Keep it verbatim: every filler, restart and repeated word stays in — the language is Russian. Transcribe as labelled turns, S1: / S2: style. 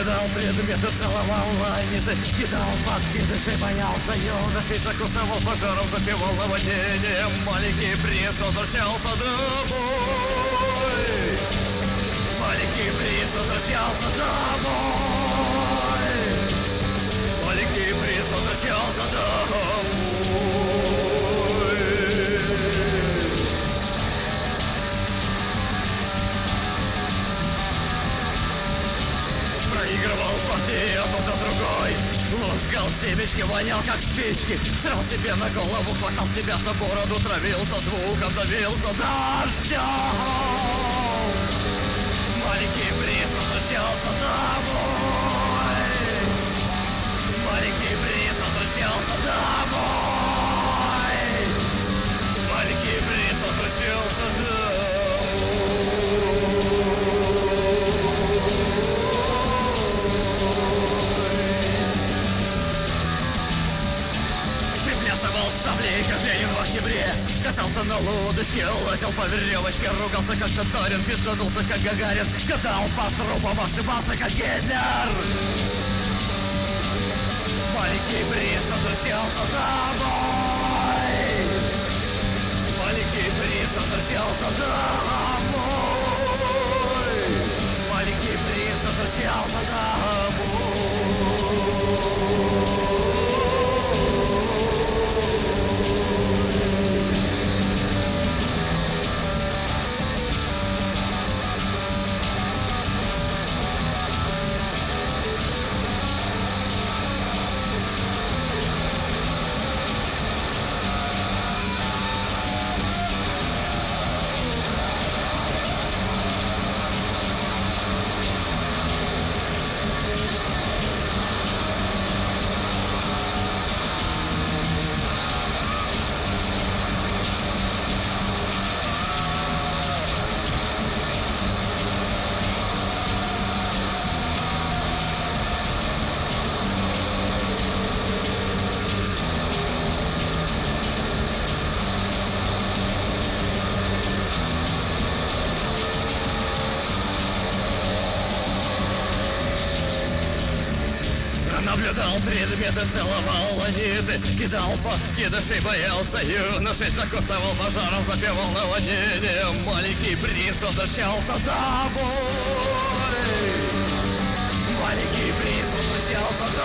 S1: Наблюдал предметы, целовал ланиты, кидал подкидыши, боялся юношей, закусывал пожаром, запивал наводнением. Маленький принц возвращался домой. Маленький принц возвращался домой. Маленький принц возвращался домой. Проигрывал партии одну за другой, лускал семечки, вонял как спички, срал себе на голову, хватал себя за бороду, травился звуком, давился дождем. Маленький принц возвращался домой. Маленький принц возвращался домой. Маленький принц возвращался домой. Приплясывал с саблей, как Ленин в октябре. Катался на лодочке, лазил по веревочке, ругался как Татарин, пизданулся как Гагарин, катал по трупам, ошибался как Гитлер. Маленький принц возвращался домой. Маленький принц возвращался домой. Маленький принц возвращался домой. Наблюдал предметы, целовал ланиты, кидал подкидышей, боялся юношей, закусывал пожаром, запивал наводнением. Маленький принц возвращался домой. Маленький принц возвращался домой.